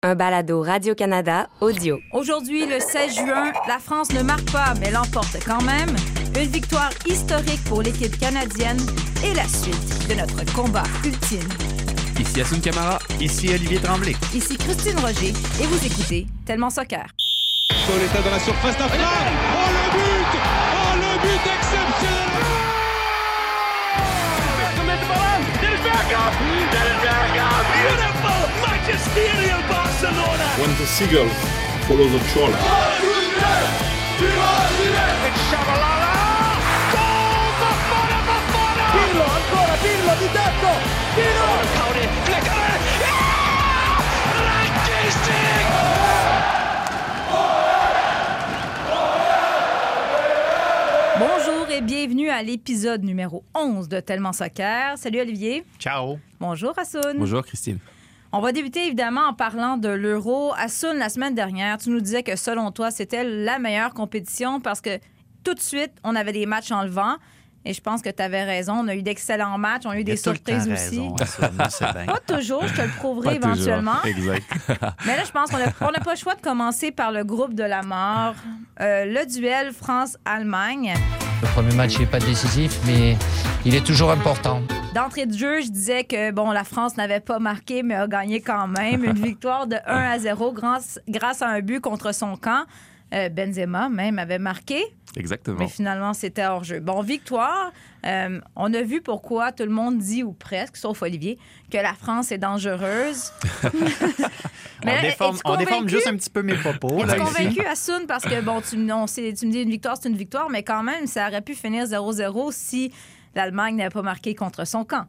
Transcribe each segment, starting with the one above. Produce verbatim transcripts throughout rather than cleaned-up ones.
Un balado Radio-Canada audio. Aujourd'hui, le seize juin, la France ne marque pas, mais l'emporte quand même. Une victoire historique pour l'équipe canadienne et la suite de notre combat ultime. Ici Hassoun Camara. Ici Olivier Tremblay. Ici Christine Roger et vous écoutez Tellement Soccer. Pauletta dans la surface d'affaire. Oh le but! Oh le but exceptionnel! Beautiful! Magisterial Barcelona! When the seagull follows the trawler. It's Shabalala! Goal! Bafana, Bafana! Pirlo, ancora Pirlo di tetto! Pirlo! Caudy, flickere! Yeah! Ranking! Bonjour et bienvenue à l'épisode numéro onze de Tellement Soccer. Salut Olivier. Ciao. Bonjour Hassoun. Bonjour Christine. On va débuter évidemment en parlant de l'Euro. Hassoun, la semaine dernière, tu nous disais que selon toi, c'était la meilleure compétition parce que tout de suite, on avait des matchs en levant. Et je pense que tu avais raison. On a eu d'excellents matchs. On a eu des surprises aussi. Raison, Hassoun, c'est bien. Pas toujours, je te le prouverai Pas éventuellement. toujours. Exact. Mais là, je pense qu'on n'a pas le choix de commencer par le groupe de la mort. Euh, le duel France-Allemagne. Le premier match n'est pas décisif, mais il est toujours important. D'entrée de jeu, je disais que bon, la France n'avait pas marqué, mais a gagné quand même. Une victoire de un à zéro grâce, grâce à un but contre son camp. Euh, Benzema, même, avait marqué. Exactement. Mais finalement, c'était hors-jeu. Bon, victoire. Euh, on a vu pourquoi tout le monde dit, ou presque, sauf Olivier, que la France est dangereuse. Mais on là, déforme, on déforme juste un petit peu mes propos. Es-tu convaincu, Hassoun? Parce que, bon, tu, on, tu me dis une victoire, c'est une victoire, mais quand même, ça aurait pu finir zéro zéro si l'Allemagne n'avait pas marqué contre son camp.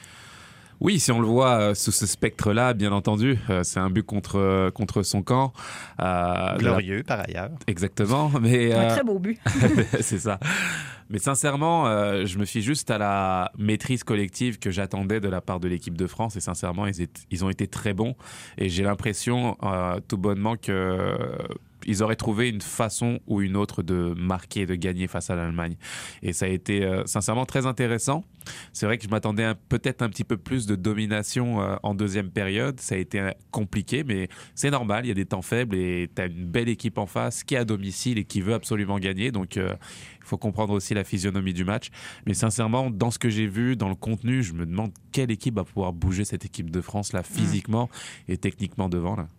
Oui, si on le voit euh, sous ce spectre-là, bien entendu, euh, c'est un but contre, euh, contre son camp. Euh, Glorieux, la... par ailleurs. Exactement. Mais, euh... Un très beau but. C'est ça. Mais sincèrement, euh, je me fie juste à la maîtrise collective que j'attendais de la part de l'équipe de France. Et sincèrement, ils, étaient, ils ont été très bons. Et j'ai l'impression, euh, tout bonnement, que... Euh, ils auraient trouvé une façon ou une autre de marquer, de gagner face à l'Allemagne. Et ça a été euh, sincèrement très intéressant. C'est vrai que je m'attendais un, peut-être un petit peu plus de domination euh, en deuxième période. Ça a été euh, compliqué, mais c'est normal. Il y a des temps faibles et tu as une belle équipe en face qui est à domicile et qui veut absolument gagner. Donc, il euh, faut comprendre aussi la physionomie du match. Mais sincèrement, dans ce que j'ai vu, dans le contenu, je me demande quelle équipe va pouvoir bouger cette équipe de France là, physiquement mmh. et techniquement devant là.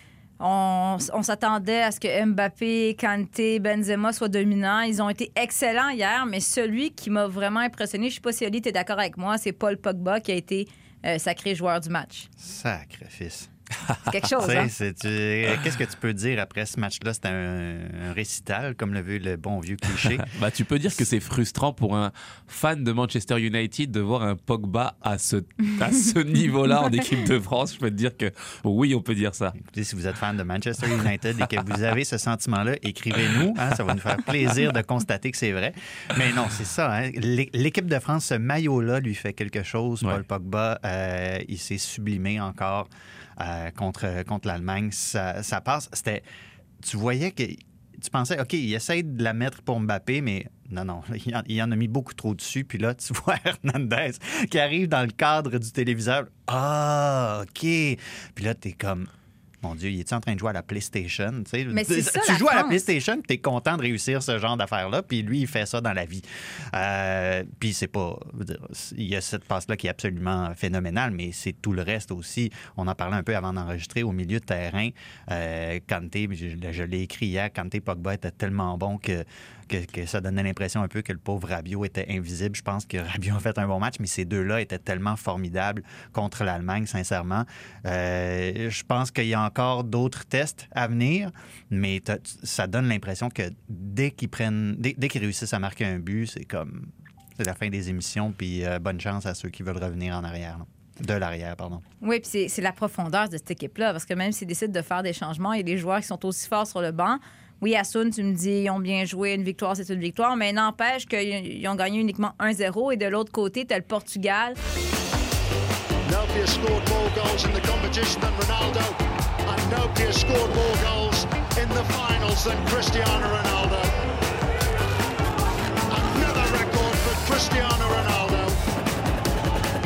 On, on s'attendait à ce que Mbappé, Kanté, Benzema soient dominants. Ils ont été excellents hier, mais celui qui m'a vraiment impressionné, je ne sais pas si Oli, tu es d'accord avec moi, c'est Paul Pogba qui a été euh, sacré joueur du match. Sacrifice. C'est quelque chose, hein? C'est, tu, qu'est-ce que tu peux dire après ce match-là? C'était un, un récital, comme le veut le bon vieux cliché. bah, tu peux dire que c'est frustrant pour un fan de Manchester United de voir un Pogba à ce, à ce niveau-là en équipe de France. Je peux te dire que oui, on peut dire ça. Écoutez, si vous êtes fan de Manchester United et que vous avez ce sentiment-là, écrivez-nous. Hein, ça va nous faire plaisir de constater que c'est vrai. Mais non, c'est ça. Hein, l'équipe de France, ce maillot-là lui fait quelque chose. Paul ouais. Pogba, euh, il s'est sublimé encore. Euh, contre, contre l'Allemagne, ça, ça passe. C'était, tu voyais que tu pensais, OK, il essaie de la mettre pour Mbappé, mais non, non, il en, il en a mis beaucoup trop dessus. Puis là, tu vois Hernandez qui arrive dans le cadre du téléviseur. Ah, OK. Puis là, t'es comme... Mon Dieu, il est en train de jouer à la PlayStation? Tu Mais c'est ça, tu la joues France. À la PlayStation, tu es content de réussir ce genre d'affaires-là, puis lui, il fait ça dans la vie. Euh, puis c'est pas... Il y a cette passe-là qui est absolument phénoménale, mais c'est tout le reste aussi. On en parlait un peu avant d'enregistrer. Au milieu de terrain, euh, Kanté, je, je l'ai écrit hier, Kanté Pogba était tellement bon que... Que, que ça donnait l'impression un peu que le pauvre Rabiot était invisible. Je pense que Rabiot a fait un bon match, mais ces deux-là étaient tellement formidables contre l'Allemagne, sincèrement. Euh, je pense qu'il y a encore d'autres tests à venir, mais ça donne l'impression que dès qu'ils prennent, dès, dès qu'ils réussissent à marquer un but, c'est comme c'est la fin des émissions, puis euh, bonne chance à ceux qui veulent revenir en arrière. Là. De l'arrière, pardon. Oui, puis c'est, c'est la profondeur de cette équipe-là, parce que même s'ils décident de faire des changements, il y a des joueurs qui sont aussi forts sur le banc. Oui, Hassoun, tu me dis, ils ont bien joué, une victoire, c'est une victoire, mais n'empêche qu'ils ont gagné uniquement un zéro. Et de l'autre côté, tu as le Portugal. Nobody has scored more goals in the competition than Ronaldo. And nobody has scored more goals in the finals than Cristiano Ronaldo. Another record for Cristiano Ronaldo.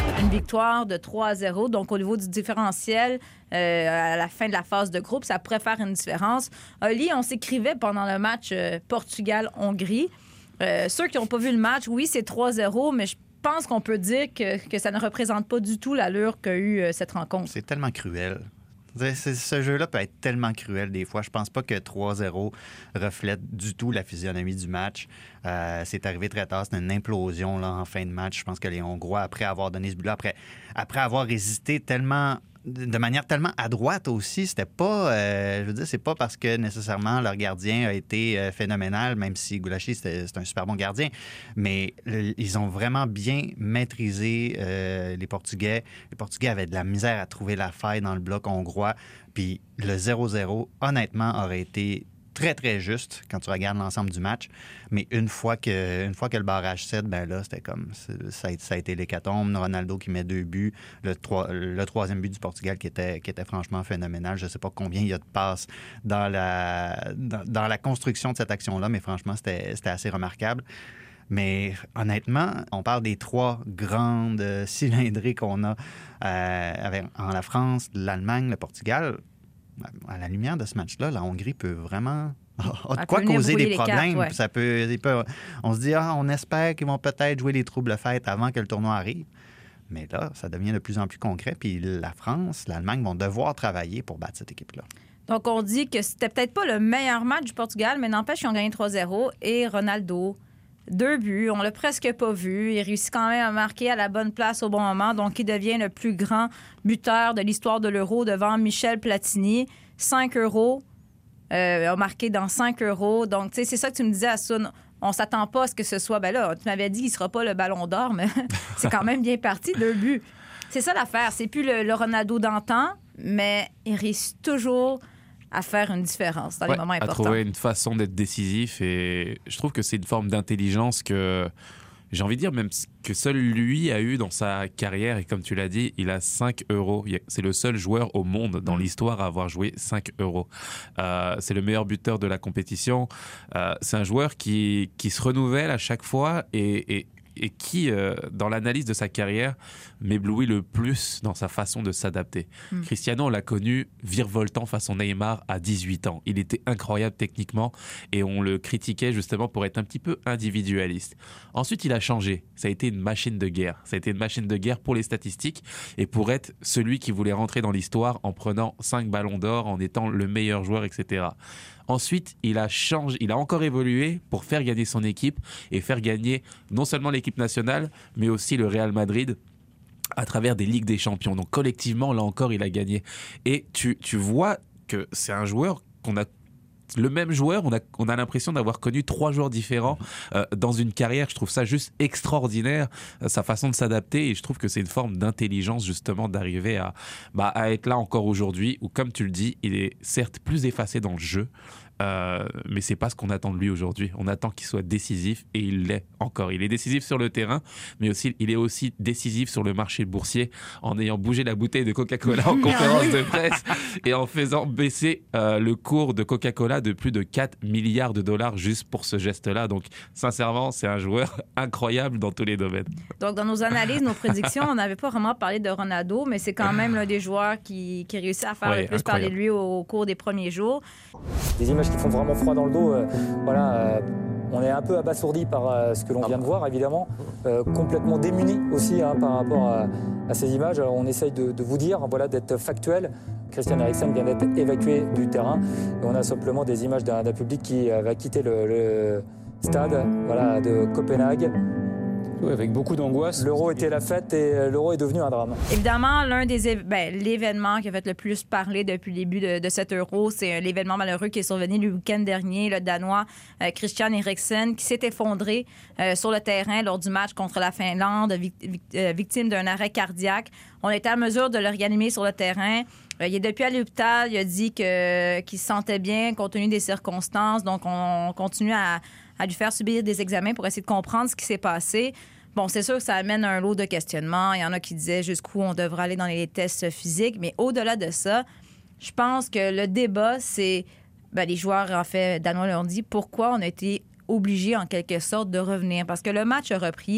victoire de trois à zéro. Donc, au niveau du différentiel, euh, à la fin de la phase de groupe, ça pourrait faire une différence. Oli, on s'écrivait pendant le match euh, Portugal-Hongrie. Euh, ceux qui n'ont pas vu le match, oui, c'est trois zéro, mais je Je pense qu'on peut dire que, que ça ne représente pas du tout l'allure qu'a eu euh, cette rencontre. C'est tellement cruel. C'est, c'est, ce jeu-là peut être tellement cruel des fois. Je pense pas que trois zéro reflète du tout la physionomie du match. Euh, c'est arrivé très tard. C'était une implosion là, en fin de match. Je pense que les Hongrois, après avoir donné ce but-là, après, après avoir résisté tellement... de manière tellement adroite aussi, c'était pas, euh, je veux dire, c'est pas parce que nécessairement leur gardien a été euh, phénoménal, même si Goulassi, c'était, c'est un super bon gardien, mais le, ils ont vraiment bien maîtrisé euh, les Portugais. Les Portugais avaient de la misère à trouver la faille dans le bloc hongrois, puis le zéro zéro, honnêtement, aurait été très, très juste quand tu regardes l'ensemble du match. Mais une fois que, une fois que le barrage cède, ben là, c'était comme... Ça a, ça a été l'hécatombe. Ronaldo qui met deux buts. Le, trois, le troisième but du Portugal qui était, qui était franchement phénoménal. Je ne sais pas combien il y a de passes dans la, dans, dans la construction de cette action-là, mais franchement, c'était, c'était assez remarquable. Mais honnêtement, on parle des trois grandes cylindrées qu'on a euh, avec, en la France, l'Allemagne, le Portugal. À la lumière de ce match-là, la Hongrie peut vraiment... a de quoi causer des problèmes. Cartes, ouais. Ça peut, peut, on se dit, ah, on espère qu'ils vont peut-être jouer les troubles-fêtes avant que le tournoi arrive. Mais là, ça devient de plus en plus concret. Puis la France, l'Allemagne vont devoir travailler pour battre cette équipe-là. Donc, on dit que c'était peut-être pas le meilleur match du Portugal, mais n'empêche, ils ont gagné trois zéro. Et Ronaldo, deux buts, on l'a presque pas vu. Il réussit quand même à marquer à la bonne place au bon moment. Donc, il devient le plus grand buteur de l'histoire de l'Euro devant Michel Platini. cinq euros, euh, a marqué dans cinq euros. Donc, tu sais, c'est ça que tu me disais, Assoun. On s'attend pas à ce que ce soit... Ben là, tu m'avais dit qu'il sera pas le ballon d'or, mais c'est quand même bien parti, deux buts. C'est ça l'affaire. C'est plus le, le Ronaldo d'antan, mais il réussit toujours à faire une différence dans ouais, les moments importants. À trouver une façon d'être décisif. Et je trouve que c'est une forme d'intelligence que, j'ai envie de dire, même que seul lui a eu dans sa carrière. Et comme tu l'as dit, il a cinq euros. C'est le seul joueur au monde dans l'histoire à avoir joué cinq euros. Euh, c'est le meilleur buteur de la compétition. Euh, c'est un joueur qui, qui se renouvelle à chaque fois et... et et qui, euh, dans l'analyse de sa carrière, m'éblouit le plus dans sa façon de s'adapter. Mm. Cristiano, on l'a connu virevoltant façon Neymar à dix-huit ans. Il était incroyable techniquement et on le critiquait justement pour être un petit peu individualiste. Ensuite, il a changé. Ça a été une machine de guerre. Ça a été une machine de guerre pour les statistiques et pour être celui qui voulait rentrer dans l'histoire en prenant cinq ballons d'or, en étant le meilleur joueur, et cetera. Ensuite, il a changé, il a encore évolué pour faire gagner son équipe et faire gagner non seulement l'équipe nationale, mais aussi le Real Madrid à travers des Ligues des Champions. Donc collectivement, là encore, il a gagné. Et tu, tu vois que c'est un joueur qu'on a le même joueur, on a, on a l'impression d'avoir connu trois joueurs différents euh, dans une carrière. Je trouve ça juste extraordinaire, euh, sa façon de s'adapter, et je trouve que c'est une forme d'intelligence justement d'arriver à, bah, à être là encore aujourd'hui, où comme tu le dis, il est certes plus effacé dans le jeu, euh, mais c'est pas ce qu'on attend de lui aujourd'hui. On attend qu'il soit décisif, et il l'est encore. Il est décisif sur le terrain, mais aussi il est aussi décisif sur le marché boursier, en ayant bougé la bouteille de Coca-Cola en conférence de presse et en faisant baisser euh, le cours de Coca-Cola de plus de quatre milliards de dollars juste pour ce geste-là. Donc, sincèrement, c'est un joueur incroyable dans tous les domaines. Donc, dans nos analyses, nos prédictions, on n'avait pas vraiment parlé de Ronaldo, mais c'est quand même l'un des joueurs qui, qui réussit à faire ouais, le plus incroyable. Parler de lui au, au cours des premiers jours. Des images qui font vraiment froid dans le dos. Euh, voilà, euh, on est un peu abasourdi par euh, ce que l'on vient de voir, évidemment. Euh, complètement démuni aussi hein, par rapport à, à ces images. Alors, on essaye de, de vous dire, voilà, d'être factuel. Christian Eriksen vient d'être évacué du terrain. Et on a simplement des images d'un, d'un public qui va quitter le, le stade voilà, de Copenhague. Oui, avec beaucoup d'angoisse. L'Euro était la fête et l'Euro est devenu un drame. Évidemment, l'un des éve- ben, l'événement qui a fait le plus parler depuis le début de, de cet Euro, c'est l'événement malheureux qui est survenu le week-end dernier, le Danois euh, Christian Eriksen, qui s'est effondré euh, sur le terrain lors du match contre la Finlande, vic- vic- euh, victime d'un arrêt cardiaque. On était à mesure de le réanimer sur le terrain. Euh, il est depuis à l'hôpital. Il a dit que, qu'il se sentait bien compte tenu des circonstances. Donc, on continue à, à lui faire subir des examens pour essayer de comprendre ce qui s'est passé. Bon, c'est sûr que ça amène un lot de questionnements. Il y en a qui disaient jusqu'où on devrait aller dans les tests physiques. Mais au-delà de ça, je pense que le débat, c'est... Ben, les joueurs, en fait, danois l'ont dit, pourquoi on a été obligés, en quelque sorte, de revenir. Parce que le match a repris.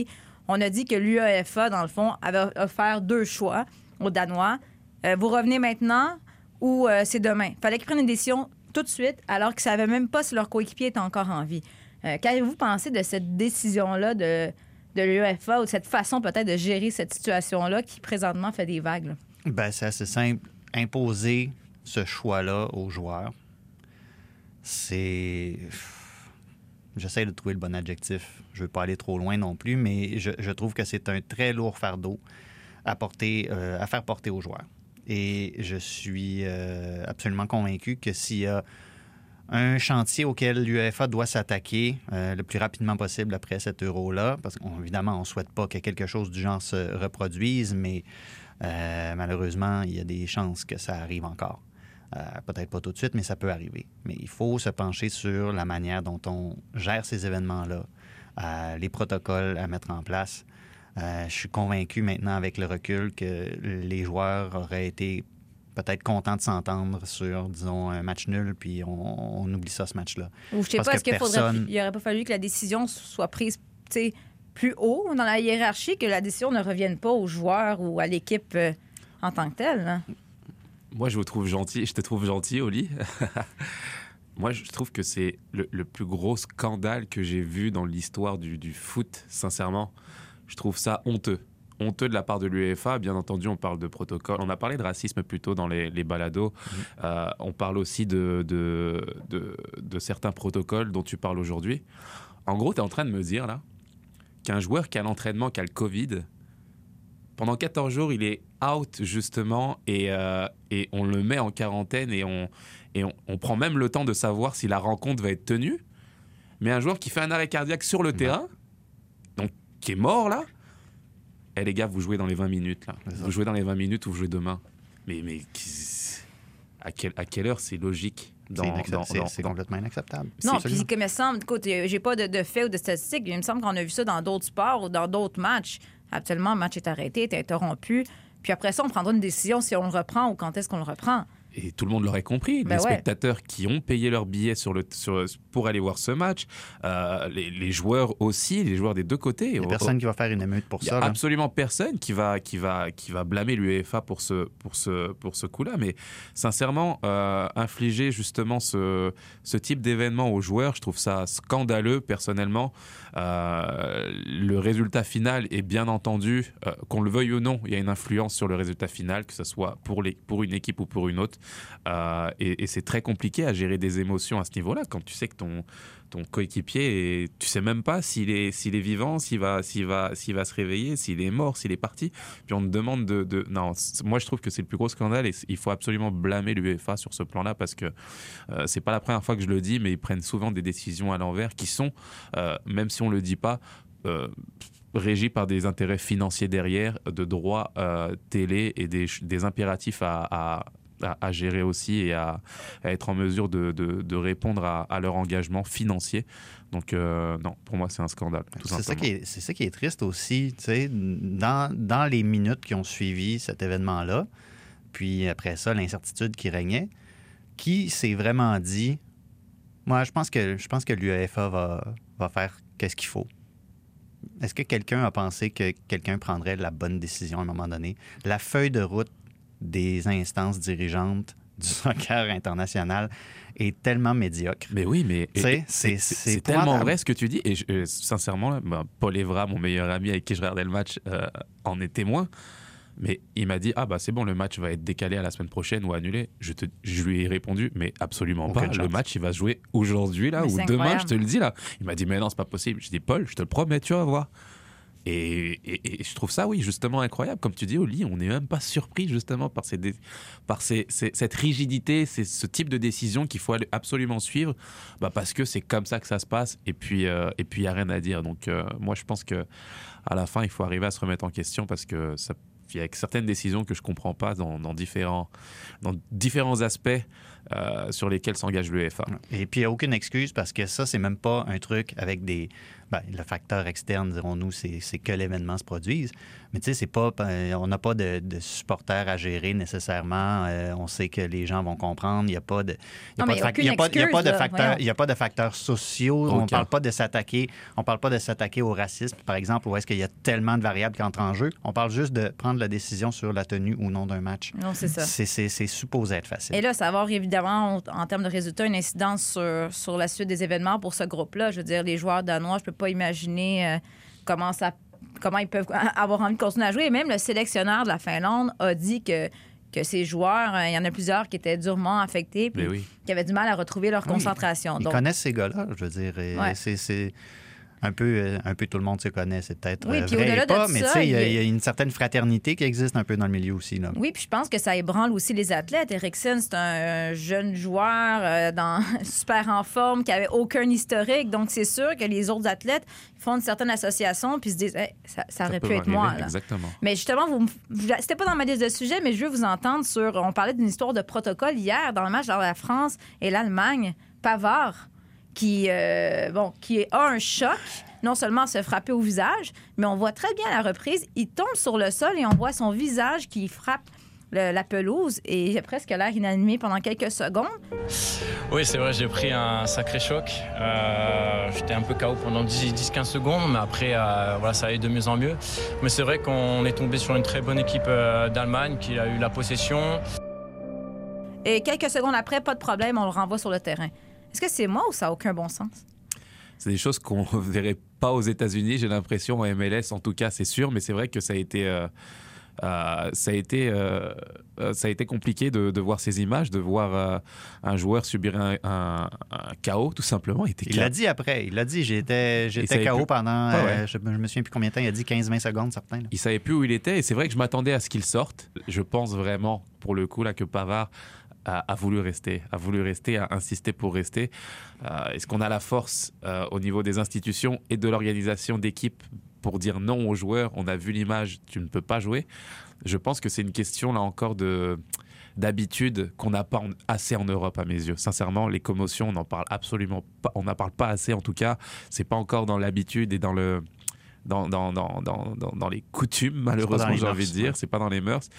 On a dit que l'U E F A, dans le fond, avait offert deux choix aux Danois. Euh, vous revenez maintenant ou euh, c'est demain? Il fallait qu'ils prennent une décision tout de suite, alors qu'ils ne savaient même pas si leur coéquipier était encore en vie. Euh, qu'avez-vous pensé de cette décision-là de, de l'U E F A ou de cette façon peut-être de gérer cette situation-là qui présentement fait des vagues? Là? Ben, c'est assez simple. Imposer ce choix-là aux joueurs, c'est... J'essaie de trouver le bon adjectif. Je ne veux pas aller trop loin non plus, mais je, je trouve que c'est un très lourd fardeau à, porter, euh, à faire porter aux joueurs. Et je suis euh, absolument convaincu que s'il y a un chantier auquel l'U E F A doit s'attaquer euh, le plus rapidement possible après cet euro-là, parce qu'évidemment, on ne souhaite pas que quelque chose du genre se reproduise, mais euh, malheureusement, il y a des chances que ça arrive encore. Euh, peut-être pas tout de suite, mais ça peut arriver. Mais il faut se pencher sur la manière dont on gère ces événements-là, euh, les protocoles à mettre en place. Euh, je suis convaincu maintenant, avec le recul, que les joueurs auraient été peut-être contents de s'entendre sur, disons, un match nul, puis on, on oublie ça, ce match-là. Ou je sais pas, est-ce qu'il personne... n'aurait pas fallu que la décision soit prise plus haut dans la hiérarchie, que la décision ne revienne pas aux joueurs ou à l'équipe euh, en tant que telle? Hein? Moi, je vous trouve gentil. Je te trouve gentil, Oli. Moi, je trouve que c'est le, le plus gros scandale que j'ai vu dans l'histoire du, du foot, sincèrement. Je trouve ça honteux. Honteux de la part de l'U E F A. Bien entendu, on parle de protocole. On a parlé de racisme plutôt dans les, les balados. Mmh. Euh, on parle aussi de, de, de, de certains protocoles dont tu parles aujourd'hui. En gros, tu es en train de me dire là qu'un joueur qui a l'entraînement, qui a le Covid, pendant quatorze jours, il est out justement et, euh, et on le met en quarantaine et, on, et on, on prend même le temps de savoir si la rencontre va être tenue. Mais un joueur qui fait un arrêt cardiaque sur le mmh. terrain, donc qui est mort là, eh les gars, vous jouez dans les vingt minutes là. Vous jouez dans les vingt minutes ou vous jouez demain. Mais, mais à, quel, à quelle heure c'est logique? Dans, c'est, inaccept- dans, c'est, dans, c'est dans... complètement inacceptable. Non, puis comme il me semble, écoute, j'ai pas de, de faits ou de statistiques, il me semble qu'on a vu ça dans d'autres sports ou dans d'autres matchs. Actuellement, le match est arrêté, est interrompu. Puis après ça, on prendra une décision si on le reprend ou quand est-ce qu'on le reprend. Et tout le monde l'aurait compris. Ben les ouais. spectateurs qui ont payé leur billet sur le, sur, pour aller voir ce match, euh, les, les joueurs aussi, les joueurs des deux côtés. Il n'y a personne qui va faire une émeute pour ça. Il n'y a absolument personne qui va, qui va, qui va blâmer l'U E F A pour ce, pour ce, pour ce coup-là. Mais sincèrement, euh, infliger justement ce, ce type d'événement aux joueurs, je trouve ça scandaleux personnellement. Euh, le résultat final est bien entendu, euh, qu'on le veuille ou non, il y a une influence sur le résultat final, que ce soit pour, les, pour une équipe ou pour une autre. Euh, et, et c'est très compliqué à gérer des émotions à ce niveau-là quand tu sais que ton, ton coéquipier, est, tu sais même pas s'il est, s'il est vivant, s'il va, s'il, va, s'il va se réveiller, s'il est mort, s'il est parti. Puis on te demande de... de... Non, moi je trouve que c'est le plus gros scandale et il faut absolument blâmer l'U E F A sur ce plan-là parce que euh, c'est pas la première fois que je le dis, mais ils prennent souvent des décisions à l'envers qui sont, euh, même si on le dit pas, euh, régi par des intérêts financiers derrière, de droits euh, télé et des, des impératifs à... à À, à gérer aussi et à, à être en mesure de, de, de répondre à, à leur engagement financier. Donc, euh, non, pour moi, c'est un scandale, tout c'est simplement. Ça qui est, c'est ça qui est triste aussi, tu sais, dans, dans les minutes qui ont suivi cet événement-là, puis après ça, l'incertitude qui régnait, qui s'est vraiment dit, moi, je pense que, je pense que l'U E F A va, va faire qu'est-ce qu'il faut. Est-ce que quelqu'un a pensé que quelqu'un prendrait la bonne décision à un moment donné? La feuille de route des instances dirigeantes du soccer international est tellement médiocre. Mais oui, mais et, c'est, c'est, c'est, c'est, c'est tellement vrai ce que tu dis. Et je, euh, sincèrement, là, bah, Paul Evra, mon meilleur ami avec qui je regardais le match, euh, en est témoin. Mais il m'a dit, ah bah c'est bon, le match va être décalé à la semaine prochaine ou annulé. Je, te, je lui ai répondu, mais absolument Aucune pas. Chance. Le match, il va se jouer aujourd'hui là, mais ou demain, incroyable. Je te le dis là. Il m'a dit, mais non, c'est pas possible. Je dis, Paul, je te le promets, tu vas voir. Et, et, et je trouve ça, oui, justement incroyable. Comme tu dis, Oli, on n'est même pas surpris justement par, ces dé... par ces, ces, cette rigidité, ces, ce type de décision qu'il faut absolument suivre, bah parce que c'est comme ça que ça se passe. Et puis, euh, et puis il n'y a rien à dire. Donc, euh, moi, je pense qu'à la fin, il faut arriver à se remettre en question parce que ça, il y a certaines décisions que je ne comprends pas dans, dans, différents, dans différents aspects euh, sur lesquels s'engage l'U E F A. Et puis, il n'y a aucune excuse parce que ça, c'est même pas un truc avec des... Ben, le facteur externe, dirons-nous, c'est, c'est que l'événement se produise. Mais tu sais, c'est pas... On n'a pas de, de supporters à gérer nécessairement. Euh, on sait que les gens vont comprendre. Il n'y a pas de... Il n'y a, a, a, a pas de facteurs... Il n'y a pas de facteurs sociaux. Okay. On ne parle pas de s'attaquer... On parle pas de s'attaquer au racisme, par exemple, où est-ce qu'il y a tellement de variables qui entrent en jeu. On parle juste de prendre la décision sur la tenue ou non d'un match. Non, c'est ça. C'est, c'est, c'est supposé être facile. Et là, ça va avoir évidemment, en termes de résultats, une incidence sur, sur la suite des événements pour ce groupe-là. Je veux dire, les joueurs danois, je peux pas imaginer euh, comment ça, comment ils peuvent avoir envie de continuer à jouer. Et même le sélectionneur de la Finlande a dit que, que ces joueurs, euh, il y en a plusieurs qui étaient durement affectés puis oui. qui avaient du mal à retrouver leur oui, concentration. Ils Donc, connaissent ces gars-là, je veux dire. Ouais. C'est... c'est... Un peu, un peu tout le monde se connaît, c'est peut-être oui, vrai au-delà et pas, de mais tu sais, il y, y a une certaine fraternité qui existe un peu dans le milieu aussi. Là. Oui, puis je pense que ça ébranle aussi les athlètes. Eriksson, c'est un jeune joueur euh, dans, super en forme, qui n'avait aucun historique. Donc, c'est sûr que les autres athlètes font une certaine association puis se disent hey, ça, ça, ça aurait pu être arriver, moi. Là. Exactement. Mais justement, vous, c'était pas dans ma liste de sujets, mais je veux vous entendre sur... On parlait d'une histoire de protocole hier dans le match entre la France et l'Allemagne. Pavard, qui, euh, bon, qui a un choc... non seulement se frapper au visage, mais on voit très bien à la reprise, il tombe sur le sol et on voit son visage qui frappe le, la pelouse et il a presque l'air inanimé pendant quelques secondes. Oui, c'est vrai, j'ai pris un sacré choc. Euh, j'étais un peu K O pendant dix à quinze secondes, mais après, euh, voilà, ça allait de mieux en mieux. Mais c'est vrai qu'on est tombé sur une très bonne équipe euh, d'Allemagne qui a eu la possession. Et quelques secondes après, pas de problème, on le renvoie sur le terrain. Est-ce que c'est moi ou ça n'a aucun bon sens? C'est des choses qu'on ne verrait pas aux États-Unis, j'ai l'impression, en M L S en tout cas, c'est sûr, mais c'est vrai que ça a été, euh, euh, ça a été, euh, ça a été compliqué de, de voir ces images, de voir euh, un joueur subir un, un, un K O, tout simplement. Il, était il l'a dit après, il l'a dit, j'étais, j'étais K O plus... pendant, ah ouais. euh, je, je me souviens plus combien de temps, il a dit quinze à vingt secondes, certains. Là. Il savait plus où il était, et c'est vrai que je m'attendais à ce qu'il sorte. Je pense vraiment, pour le coup, là, que Pavard A, a voulu rester, a voulu rester, a insisté pour rester. Euh, est-ce qu'on a la force euh, au niveau des institutions et de l'organisation d'équipe pour dire non aux joueurs? On a vu l'image, tu ne peux pas jouer. Je pense que c'est une question là encore de d'habitude qu'on n'a pas en, assez en Europe à mes yeux. Sincèrement, les commotions, on n'en parle absolument pas, on n'en parle pas assez en tout cas. C'est pas encore dans l'habitude et dans le Dans, dans, dans, dans, dans les coutumes, malheureusement, j'ai envie de dire. Ouais. C'est pas dans les mœurs.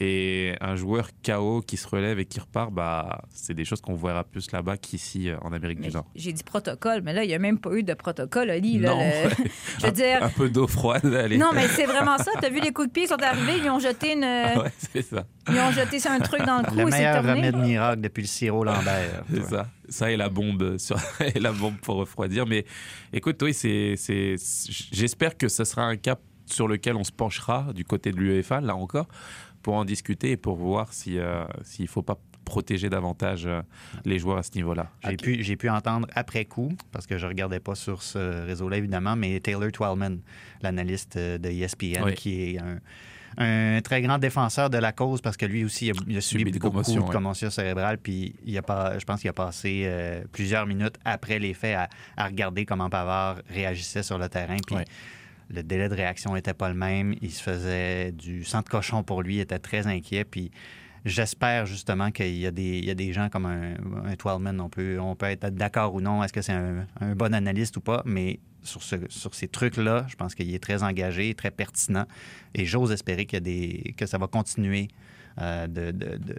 Et un joueur K O qui se relève et qui repart, bah, c'est des choses qu'on verra plus là-bas qu'ici en Amérique mais du Nord. J'ai dit protocole, mais là, il n'y a même pas eu de protocole, Oli. Là, non, le... je veux un, dire... un peu d'eau froide. Allez. Non, mais c'est vraiment ça. Tu as vu les coups de pied qui sont arrivés, ils ont jeté une... Ah ouais, c'est ça. Ils ont jeté un truc dans le cou le et c'est meilleur tourné. remède miracle depuis le sirop Lambert. C'est ouais. ça. Ça et la bombe, sur... et la bombe pour refroidir. Mais écoute, oui, c'est, c'est... j'espère que ce sera un cas sur lequel on se penchera du côté de l'U E F A, là encore, pour en discuter et pour voir si, euh, s'il ne faut pas protéger davantage euh, les joueurs à ce niveau-là. J'ai pu, j'ai pu entendre après coup, parce que je ne regardais pas sur ce réseau-là, évidemment, mais Taylor Twellman, l'analyste de E S P N, oui. qui est un... un très grand défenseur de la cause parce que lui aussi, il a, il a subi, subi beaucoup de ouais. commotions cérébrales. Puis il a pas, je pense qu'il a passé euh, plusieurs minutes après les faits à, à regarder comment Pavard réagissait sur le terrain. Puis ouais. le délai de réaction n'était pas le même. Il se faisait du sang de cochon pour lui. Il était très inquiet. Puis j'espère justement qu'il y a des, il y a des gens comme un, un Twellman. On peut, on peut être d'accord ou non. Est-ce que c'est un, un bon analyste ou pas? Mais Sur, ce, sur ces trucs-là, je pense qu'il est très engagé, très pertinent. Et j'ose espérer qu'il y a des, que ça va continuer euh, de, de, de...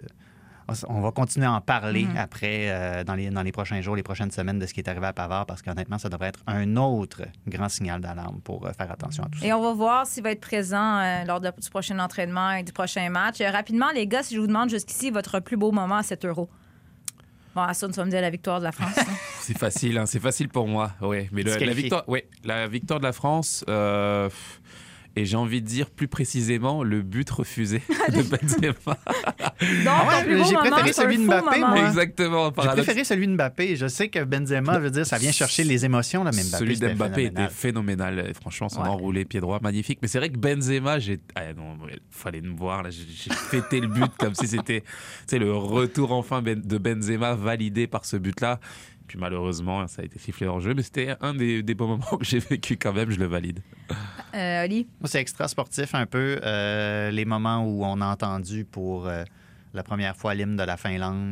On va continuer à en parler mm-hmm. après, euh, dans, les, dans les prochains jours, les prochaines semaines de ce qui est arrivé à Pavard, parce qu'honnêtement, ça devrait être un autre grand signal d'alarme pour euh, faire attention à tout ça. Et on va voir s'il va être présent euh, lors de, du prochain entraînement et du prochain match. Euh, rapidement, les gars, si je vous demande jusqu'ici votre plus beau moment à sept euros. Bon, Hassoun, tu vas me dire la victoire de la France. Hein? C'est facile, hein, c'est facile pour moi. Ouais, mais le, la victoire, ouais, la victoire de la France. Euh, et j'ai envie de dire plus précisément le but refusé de Benzema. Non, ah ouais, j'ai préféré celui de Mbappé, moi. Exactement. J'ai préféré celui de Mbappé. Je sais que Benzema, je veux dire, ça vient chercher les émotions, là, mais Mbappé, celui de Mbappé était phénoménal. Franchement, son ouais. enroulé pied droit, magnifique. Mais c'est vrai que Benzema, j'ai, ah, non, il fallait me voir là. J'ai, j'ai fêté le but comme si c'était, tu sais, le retour enfin de Benzema validé par ce but-là. Puis malheureusement, ça a été sifflé hors jeu, mais c'était un des, des bons moments que j'ai vécu quand même, je le valide. Euh, Ali? Moi, c'est extra sportif un peu, euh, les moments où on a entendu pour euh, la première fois l'hymne de la Finlande,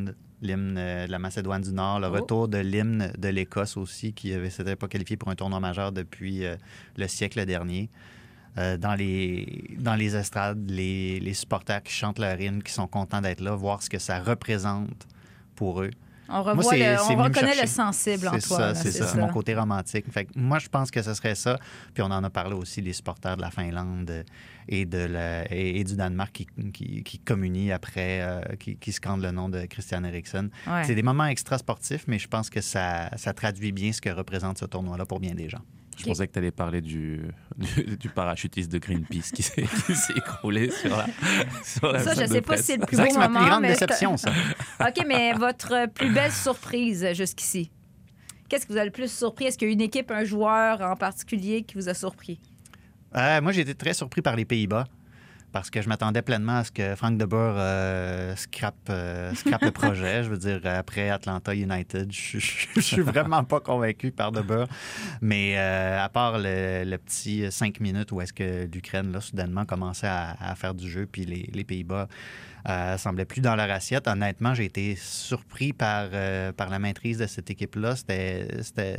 l'hymne de la Macédoine du Nord, le Oh. retour de l'hymne de l'Écosse aussi, qui ne s'était pas qualifié pour un tournoi majeur depuis euh, le siècle dernier. Euh, dans, les, dans les estrades, les, les supporters qui chantent leur hymne, qui sont contents d'être là, voir ce que ça représente pour eux. On, revoit Moi, c'est- le, c'est on venu me reconnaît chercher. le sensible en C'est toi. ça, là, c'est ça, c'est mon côté romantique. Fait que moi, je pense que ce serait ça. Puis on en a parlé aussi, les supporters de la Finlande et, de la, et, et du Danemark qui, qui, qui communient après, euh, qui, qui scandent le nom de Christian Eriksen. Ouais. C'est des moments extra-sportifs, mais je pense que ça, ça traduit bien ce que représente ce tournoi-là pour bien des gens. Je pensais que tu allais parler du, du, du parachutiste de Greenpeace qui s'est, qui s'est écroulé sur la, sur la Ça, je salle sais de pas presse. si c'est le plus C'est vrai beau que c'est ma moment. plus grande mais déception, c'est- ça. OK, mais votre plus belle surprise jusqu'ici? Qu'est-ce que vous avez le plus surpris? Est-ce qu'il y a une équipe, un joueur en particulier qui vous a surpris? Euh, moi, j'ai été très surpris par les Pays-Bas parce que je m'attendais pleinement à ce que Frank de Boer euh, scrape, euh, scrape le projet. Je veux dire, après Atlanta United, je je- je suis vraiment pas convaincu par de Boer. Mais euh, à part le, le petit cinq minutes où est-ce que l'Ukraine, là, soudainement, commençait à, à faire du jeu, puis les, les Pays-Bas euh, semblaient plus dans leur assiette. Honnêtement, j'ai été surpris par, euh, par la maîtrise de cette équipe-là. C'était... c'était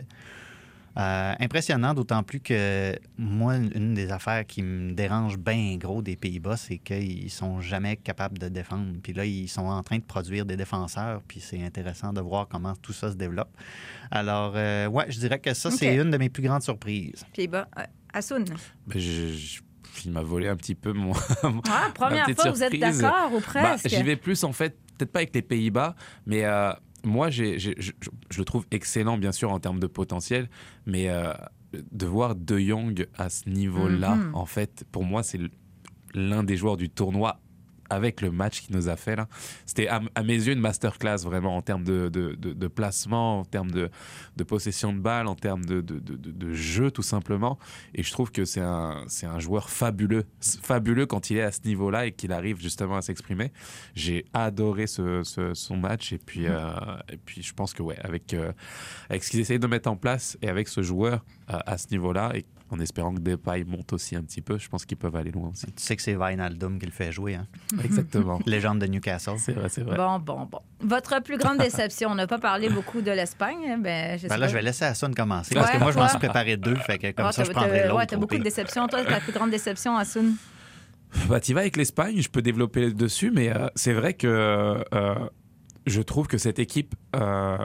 Euh, impressionnant, d'autant plus que moi, une des affaires qui me dérange bien gros des Pays-Bas, c'est qu'ils sont jamais capables de défendre. Puis là, ils sont en train de produire des défenseurs, puis c'est intéressant de voir comment tout ça se développe. Alors, euh, ouais, je dirais que ça, OK. c'est une de mes plus grandes surprises. Puis bah, euh, Assoun. Ben, je- je- il m'a volé un petit peu mon. Ah, première petite fois, vous êtes surprise. d'accord ou Bah, presque? j'y vais plus, en fait, peut-être pas avec les Pays-Bas, mais euh, moi, j'ai, j'ai- je, je- je le trouve excellent, bien sûr, en termes de potentiel, mais euh, de voir De Jong à ce niveau-là, Mhm. en fait, pour moi, c'est l'un des joueurs du tournoi avec le match qu'il nous a fait là. C'était à, à mes yeux une masterclass vraiment en termes de, de, de, de placement, en termes de, de possession de balle, en termes de, de, de, de jeu tout simplement. Et je trouve que c'est un, c'est un joueur fabuleux, fabuleux quand il est à ce niveau-là et qu'il arrive justement à s'exprimer. J'ai adoré ce, ce, son match et puis, euh, et puis je pense que ouais, avec, euh, avec ce qu'ils essayent de mettre en place et avec ce joueur euh, à ce niveau-là et en espérant que Depay monte aussi un petit peu, je pense qu'ils peuvent aller loin aussi. Tu sais que c'est Wijnaldum qui le fait jouer, hein? Exactement. Légende de Newcastle. C'est vrai, c'est vrai. Bon, bon, bon. Votre plus grande déception, on n'a pas parlé beaucoup de l'Espagne. hein, Ben, je sais Ben là, pas. je vais laisser Hassoun commencer parce Ouais, que moi, je toi. m'en suis préparé deux. Fait que comme Ah, ça, t'as- je prendrai t'as- l'autre. Ouais, t'as au beaucoup de pire. déceptions. Toi, ta plus grande déception, Assoun? Bah, tu vas avec l'Espagne, je peux développer dessus, mais euh, c'est vrai que euh, je trouve que cette équipe euh,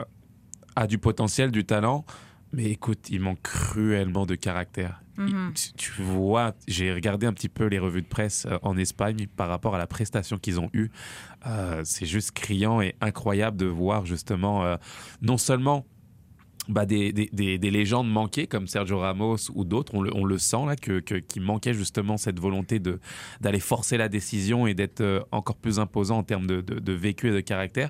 a du potentiel, du talent, mais écoute, il manque cruellement de caractère. Mhm. Il- tu vois, j'ai regardé un petit peu les revues de presse euh, en Espagne par rapport à la prestation qu'ils ont eue. Euh, c'est juste criant et incroyable de voir justement euh, non seulement bah, des, des, des, des légendes manquées comme Sergio Ramos ou d'autres, on le, on le sent là, que, que, qui manquait justement cette volonté de, d'aller forcer la décision et d'être euh, encore plus imposant en termes de, de, de vécu et de caractère.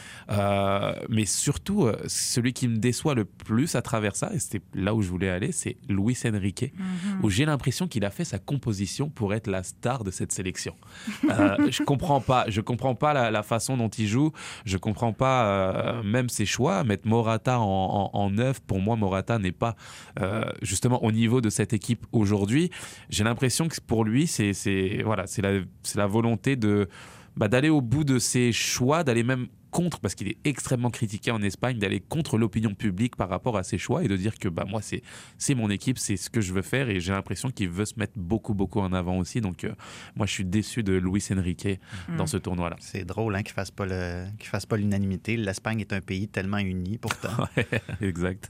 Euh, mais surtout, euh, celui qui me déçoit le plus à travers ça, et c'était là où je voulais aller, c'est Luis Enrique, Mhm. où j'ai l'impression qu'il a fait sa composition pour être la star de cette sélection. Euh, je comprends pas, je comprends pas la, la façon dont il joue, je comprends pas euh, même ses choix. Mettre Morata en, en, en neuf, pour moi, Morata n'est pas euh, justement au niveau de cette équipe aujourd'hui. J'ai l'impression que pour lui, c'est, c'est, voilà, c'est, la, c'est la volonté de, bah, d'aller au bout de ses choix, d'aller même contre, parce qu'il est extrêmement critiqué en Espagne, d'aller contre l'opinion publique par rapport à ses choix et de dire que bah, moi, c'est, c'est mon équipe, c'est ce que je veux faire et j'ai l'impression qu'il veut se mettre beaucoup, beaucoup en avant aussi. Donc, euh, moi, je suis déçu de Luis Enrique Mm. dans ce tournoi-là. C'est drôle hein, qu'il ne fasse, pas le... qu'il fasse pas l'unanimité. L'Espagne est un pays tellement uni, pourtant. Ouais, exact.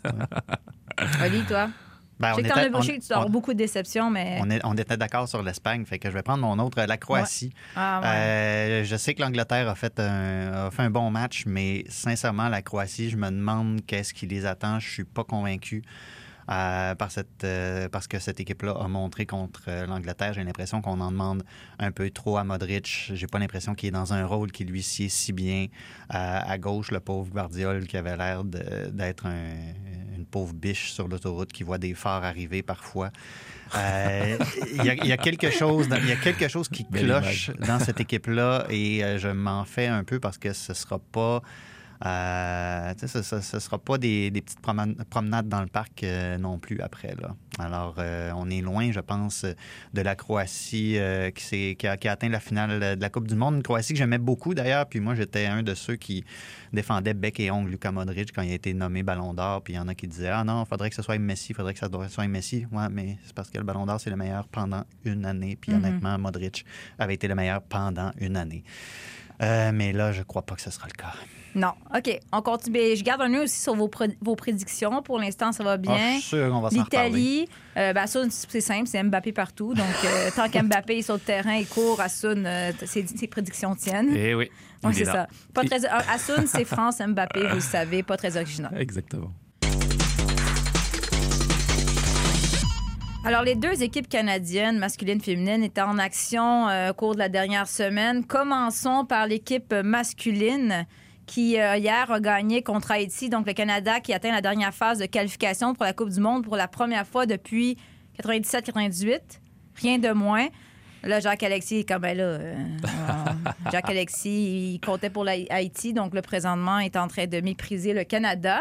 Oli, toi? Ben, Je sais on que t'en était- as bouché, on- tu dois avoir on- beaucoup de déceptions, mais... On, est- on était d'accord sur l'Espagne, fait que je vais prendre mon autre, la Croatie. Ah, ouais. Euh, je sais que l'Angleterre a fait, un, a fait un bon match, mais sincèrement, la Croatie, je me demande qu'est-ce qui les attend. Je suis pas convaincu euh, par cette, euh, parce que cette équipe-là a montré contre euh, l'Angleterre. J'ai l'impression qu'on en demande un peu trop à Modric. J'ai pas l'impression qu'il est dans un rôle qui lui sied si bien. Euh, à gauche, le pauvre Guardiola qui avait l'air de- d'être un, une pauvre biche sur l'autoroute qui voit des phares arriver parfois. Euh, Il y, a- il y a quelque chose, dans- il y a quelque chose qui Belle cloche dans cette équipe-là et euh, je m'en fais un peu parce que ce sera pas Euh, ce ne sera pas des, des petites promenades dans le parc euh, non plus après. Là. Alors, euh, on est loin, je pense, de la Croatie euh, qui, qui, a, qui a atteint la finale de la Coupe du Monde. Une Croatie que j'aimais beaucoup, d'ailleurs. Puis moi, j'étais un de ceux qui défendait bec et ongle Luka Modric quand il a été nommé Ballon d'Or. Puis il y en a qui disaient « Ah non, il faudrait que ce soit Messi, il faudrait que ça soit Messi. » Ouais, mais c'est parce que le Ballon d'Or, c'est le meilleur pendant une année. Puis mm-hmm. honnêtement, Modric avait été le meilleur pendant une année. Euh, mais là, je ne crois pas que ce sera le cas. Non. OK. On continue. Je garde un œil aussi sur vos, pr- vos prédictions. Pour l'instant, ça va bien. Ah, je suis sûr qu'on va s'en reparler. L'Italie, euh, ben, Asun, c'est simple, c'est Mbappé partout. Donc, euh, tant qu'Mbappé est sur le terrain et court, Asun, euh, ses, ses prédictions tiennent. Eh oui. Oui, c'est ça. Pas très... Asun, c'est France, Mbappé, vous le savez, pas très original. Exactement. Alors, les deux équipes canadiennes, masculines et féminines, étaient en action euh, au cours de la dernière semaine. Commençons par l'équipe masculine qui, euh, hier, a gagné contre Haïti. Donc, le Canada qui atteint la dernière phase de qualification pour la Coupe du monde pour la première fois depuis quatre-vingt-dix-sept quatre-vingt-dix-huit. Rien de moins. Là, Jacques-Alexis est comme, ben là, euh, Jacques-Alexis, il comptait pour l'Haïti, donc le présentement est en train de mépriser le Canada.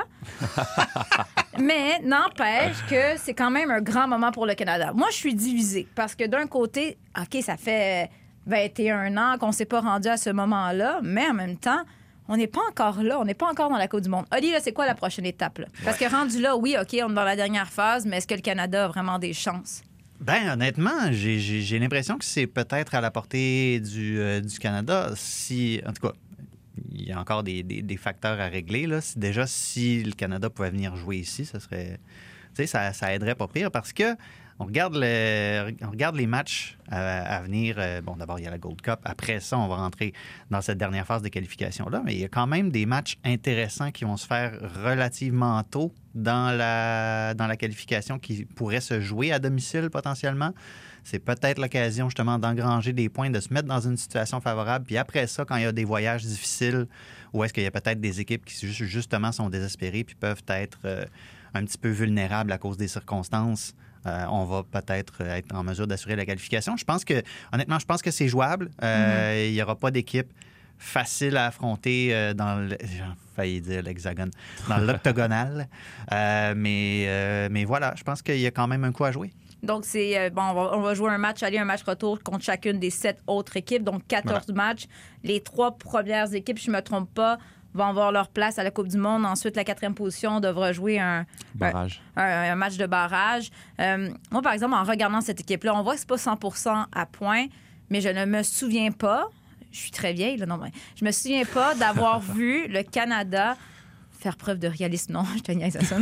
Mais n'empêche que c'est quand même un grand moment pour le Canada. Moi, je suis divisée parce que d'un côté, OK, ça fait vingt et un ans qu'on ne s'est pas rendu à ce moment-là, mais en même temps, on n'est pas encore là. On n'est pas encore dans la Coupe du monde. Oli, là, c'est quoi la prochaine étape? Là? Parce que rendu là, oui, OK, on est dans la dernière phase, mais est-ce que le Canada a vraiment des chances? Ben honnêtement, j'ai, j'ai, j'ai l'impression que c'est peut-être à la portée du, euh, du Canada. Si, en tout cas, il y a encore des, des, des facteurs à régler. Là. Si, déjà, si le Canada pouvait venir jouer ici, ça serait, tu sais, ça, ça aiderait pas pire parce que on regarde, le, on regarde les matchs à, à venir. Bon, d'abord, il y a la Gold Cup. Après ça, on va rentrer dans cette dernière phase de qualification-là. Mais il y a quand même des matchs intéressants qui vont se faire relativement tôt dans la, dans la qualification qui pourraient se jouer à domicile potentiellement. C'est peut-être l'occasion justement d'engranger des points, de se mettre dans une situation favorable. Puis après ça, quand il y a des voyages difficiles, où est-ce qu'il y a peut-être des équipes qui justement sont désespérées puis peuvent être euh, un petit peu vulnérables à cause des circonstances, Euh, on va peut-être être en mesure d'assurer la qualification. Je pense que, honnêtement, je pense que c'est jouable. Euh, mm-hmm. Il n'y aura pas d'équipe facile à affronter euh, dans le... J'ai failli dire l'hexagone. Dans l'octogonal. euh, mais, euh, mais voilà, je pense qu'il y a quand même un coup à jouer. Donc, c'est euh, bon, on va, on va jouer un match aller, un match retour contre chacune des sept autres équipes. Donc, quatorze voilà. matchs. Les trois premières équipes, je ne me trompe pas, vont avoir leur place à la Coupe du monde. Ensuite, la quatrième position devra jouer un, barrage. un, un, un match de barrage. Euh, moi, par exemple, en regardant cette équipe-là, on voit que c'est pas cent pour cent à points, mais je ne me souviens pas, je suis très vieille, là, non, mais je me souviens pas d'avoir vu le Canada faire preuve de réalisme. Non, je te niaise à ça.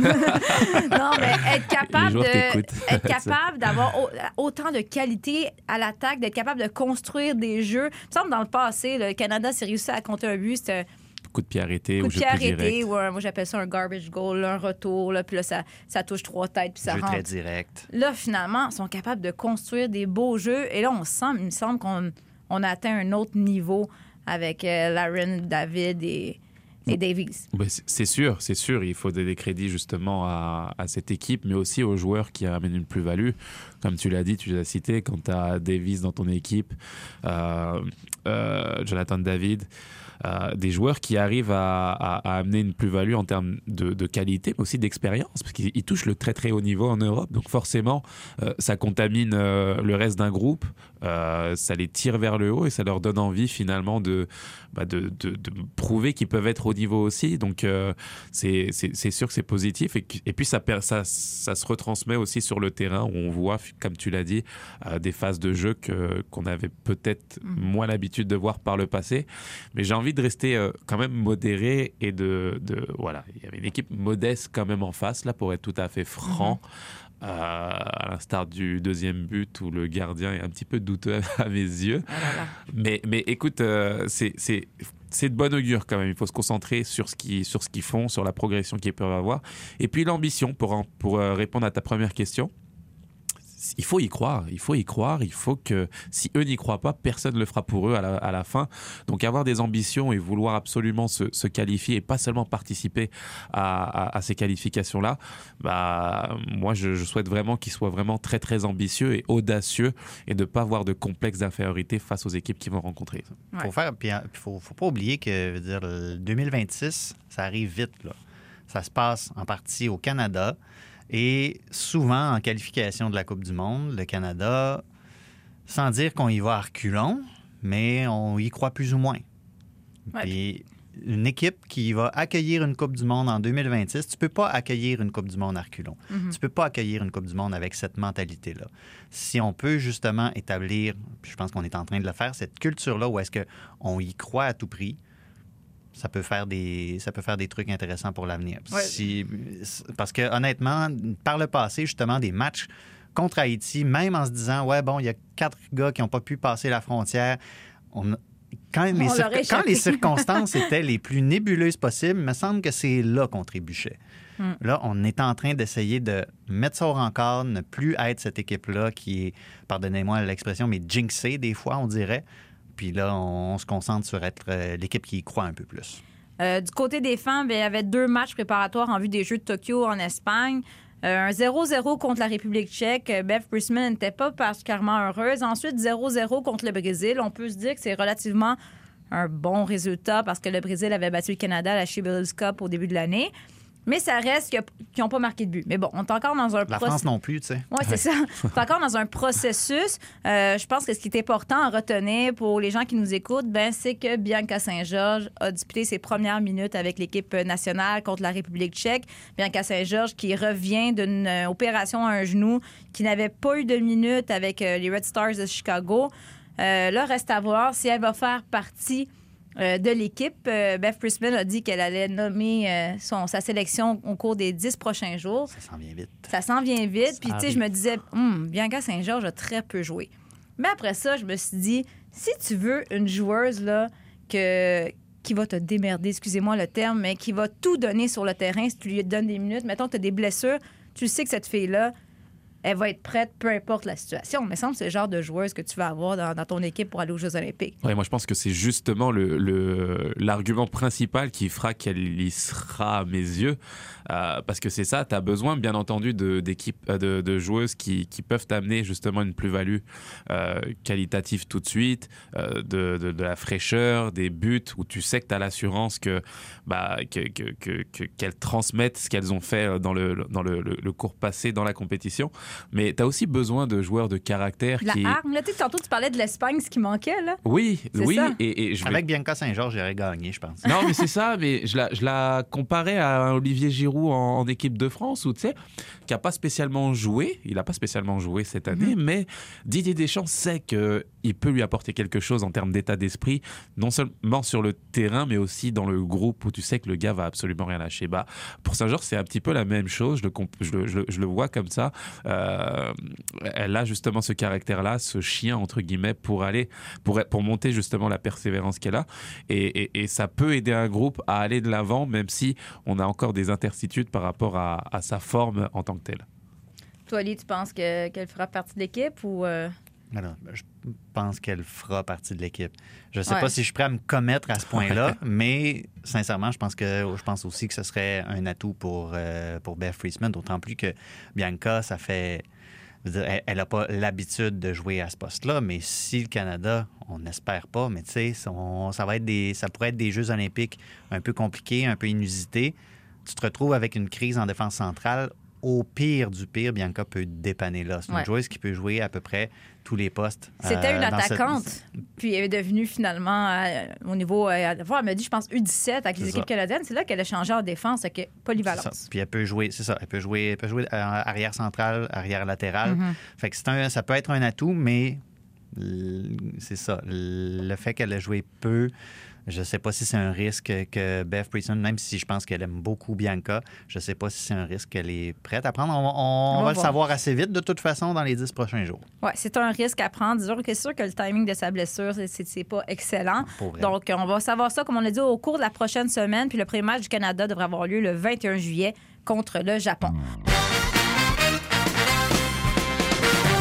Non, mais être capable, de, être capable d'avoir autant de qualité à l'attaque, d'être capable de construire des jeux. Il me semble dans le passé, le Canada s'est réussi à compter un but, c'était coup de pied arrêté coup ou de jeu pied plus arrêté, direct. ou un, moi j'appelle ça un garbage goal, un retour, là, puis là ça, ça touche trois têtes, puis ça jeu rentre. Très direct. Là, finalement, ils sont capables de construire des beaux jeux, et là, on sent, il me semble qu'on on a atteint un autre niveau avec euh, Larin, David et, et Davies. Ben, c'est sûr, c'est sûr. Il faut donner des crédits justement à, à cette équipe, mais aussi aux joueurs qui amènent une plus-value. Comme tu l'as dit, tu l'as cité, quand tu as Davies dans ton équipe, euh, euh, Jonathan David, Euh, des joueurs qui arrivent à, à, à amener une plus-value en termes de, de qualité, mais aussi d'expérience, parce qu'ils touchent le très très haut niveau en Europe. Donc forcément, euh, ça contamine euh, le reste d'un groupe, euh, ça les tire vers le haut et ça leur donne envie finalement de, bah, de, de, de prouver qu'ils peuvent être au niveau aussi. Donc euh, c'est, c'est, c'est sûr que c'est positif. Et, et puis ça, ça, ça se retransmet aussi sur le terrain où on voit, comme tu l'as dit, euh, des phases de jeu que, qu'on avait peut-être mmh. moins l'habitude de voir par le passé. Mais j'ai envie de rester euh, quand même modéré et de, de voilà, il y avait une équipe modeste quand même en face là pour être tout à fait franc, mm-hmm. euh, à l'instar du deuxième but où le gardien est un petit peu douteux à mes yeux. Ah là là. Mais mais écoute, euh, c'est c'est c'est de bon augure quand même. Il faut se concentrer sur ce qui sur ce qu'ils font, sur la progression qu'ils peuvent avoir, et puis l'ambition pour pour euh, répondre à ta première question. il faut y croire, il faut y croire, il faut que si eux n'y croient pas, personne ne le fera pour eux à la, à la fin. Donc avoir des ambitions et vouloir absolument se, se qualifier et pas seulement participer à, à, à ces qualifications-là, bah, moi je, je souhaite vraiment qu'ils soient vraiment très très ambitieux et audacieux et de ne pas avoir de complexe d'infériorité face aux équipes qu'ils vont rencontrer. Il ouais. faut faire, puis il faut, faut pas oublier que veux dire, le deux mille vingt-six, ça arrive vite, là. Ça se passe en partie au Canada. Et souvent, en qualification de la Coupe du monde, le Canada, sans dire qu'on y va à reculons, mais on y croit plus ou moins. Ouais. Puis une équipe qui va accueillir une Coupe du monde en deux mille vingt-six, tu ne peux pas accueillir une Coupe du monde à reculons. Mm-hmm. Tu ne peux pas accueillir une Coupe du monde avec cette mentalité-là. Si on peut justement établir, je pense qu'on est en train de le faire, cette culture-là où est-ce qu'on y croit à tout prix, ça peut faire des ça peut faire des trucs intéressants pour l'avenir. Ouais. Si, parce que honnêtement, par le passé, justement, des matchs contre Haïti, même en se disant, ouais, bon, il y a quatre gars qui n'ont pas pu passer la frontière, on, quand, les, cir- quand les circonstances étaient les plus nébuleuses possibles, il me semble que c'est là qu'on trébuchait. Mm. Là, on est en train d'essayer de mettre ça au rencard, ne plus être cette équipe-là qui est, pardonnez-moi l'expression, mais jinxée des fois, on dirait. Puis là, on, on se concentre sur être euh, l'équipe qui y croit un peu plus. Euh, du côté des femmes, il y avait deux matchs préparatoires en vue des Jeux de Tokyo en Espagne. Euh, un zéro zéro contre la République tchèque. Bev Priestman n'était pas particulièrement heureuse. Ensuite, zéro zéro contre le Brésil. On peut se dire que c'est relativement un bon résultat parce que le Brésil avait battu le Canada à la She Believes Cup au début de l'année. Mais ça reste qu'ils n'ont pas marqué de but. Mais bon, on est encore dans un... La proc... France non plus, tu sais. Oui, c'est ça. On est encore dans un processus. Euh, je pense que ce qui est important à retenir pour les gens qui nous écoutent, ben, c'est que Bianca Saint-Georges a disputé ses premières minutes avec l'équipe nationale contre la République tchèque. Bianca Saint-Georges qui revient d'une opération à un genou, qui n'avait pas eu de minutes avec les Red Stars de Chicago. Euh, là, reste à voir si elle va faire partie... Euh, de l'équipe. Euh, Bev Priestman a dit qu'elle allait nommer euh, son, sa sélection au cours des dix prochains jours. Ça s'en vient vite. Ça s'en vient vite. Puis, tu sais, je me disais, hm, Bianca Saint-Georges a très peu joué. Mais après ça, je me suis dit, si tu veux une joueuse là, que, qui va te démerder, excusez-moi le terme, mais qui va tout donner sur le terrain, si tu lui donnes des minutes, mettons que tu as des blessures, tu sais que cette fille-là, elle va être prête, peu importe la situation. Mais il me semble que c'est le genre de joueuse que tu vas avoir dans, dans ton équipe pour aller aux Jeux olympiques. Oui, moi, je pense que c'est justement le, le, l'argument principal qui fera qu'elle y sera à mes yeux. Euh, parce que c'est ça, tu as besoin, bien entendu, de, d'équipes, de, de joueuses qui, qui peuvent t'amener justement une plus-value euh, qualitative tout de suite, euh, de, de, de la fraîcheur, des buts, où tu sais que tu as l'assurance que, bah, que, que, que, que, qu'elles transmettent ce qu'elles ont fait dans le, dans le, le, le cours passé dans la compétition. Mais tu as aussi besoin de joueurs de caractère la qui... La hargne. Là, tantôt, tu parlais de l'Espagne, ce qui manquait, là. Oui, c'est oui. Ça. Et, et je vais... Avec Bianca Saint-Georges, j'aurais gagné, je pense. Non, mais c'est ça. Mais je la, je la comparais à Olivier Giroud en, en équipe de France, où tu sais, qui n'a pas spécialement joué. Il n'a pas spécialement joué cette année, mmh. mais Didier Deschamps sait qu'il peut lui apporter quelque chose en termes d'état d'esprit, non seulement sur le terrain, mais aussi dans le groupe, où tu sais que le gars va absolument rien lâcher. Bah, pour Saint-Georges, c'est un petit peu la même chose. Je le, je le, je le, je le vois comme ça. Euh, elle a justement ce caractère-là, ce chien, entre guillemets, pour aller, pour, pour monter justement la persévérance qu'elle a. Et, et, et ça peut aider un groupe à aller de l'avant, même si on a encore des interstitudes par rapport à, à sa forme en tant que telle. Toi, Ali, tu penses que, qu'elle fera partie de l'équipe ou... Euh... Alors, je pense qu'elle fera partie de l'équipe. Je ne sais ouais. pas si je suis prêt à me commettre à ce point-là, mais sincèrement, je pense que je pense aussi que ce serait un atout pour, euh, pour Bev Priestman, d'autant plus que Bianca, ça fait... Elle n'a pas l'habitude de jouer à ce poste-là, mais si le Canada, on n'espère pas, mais tu sais, ça va être des, ça pourrait être des Jeux olympiques un peu compliqués, un peu inusités. Tu te retrouves avec une crise en défense centrale. Au pire du pire, Bianca peut dépanner là. C'est une ouais. joueuse qui peut jouer à peu près tous les postes. C'était euh, une attaquante, cette... puis elle est devenue finalement euh, au niveau... Euh, elle m'a dit, je pense, U dix-sept avec les équipes canadiennes. C'est là qu'elle a changé en défense, avec polyvalence. C'est ça. Puis elle peut jouer, c'est ça, elle peut jouer, elle peut jouer arrière centrale, arrière latérale. Mm-hmm. Fait que c'est un, ça peut être un atout, mais c'est ça. Le fait qu'elle ait joué peu... Je ne sais pas si c'est un risque que Bev Priestman, même si je pense qu'elle aime beaucoup Bianca, je ne sais pas si c'est un risque qu'elle est prête à prendre. On, on, on va, va le savoir assez vite, de toute façon, dans les dix prochains jours. Oui, c'est un risque à prendre. C'est sûr que le timing de sa blessure, c'est, c'est pas excellent. Donc, on va savoir ça, comme on l'a dit, au cours de la prochaine semaine. Puis le premier match du Canada devrait avoir lieu le vingt et un juillet contre le Japon.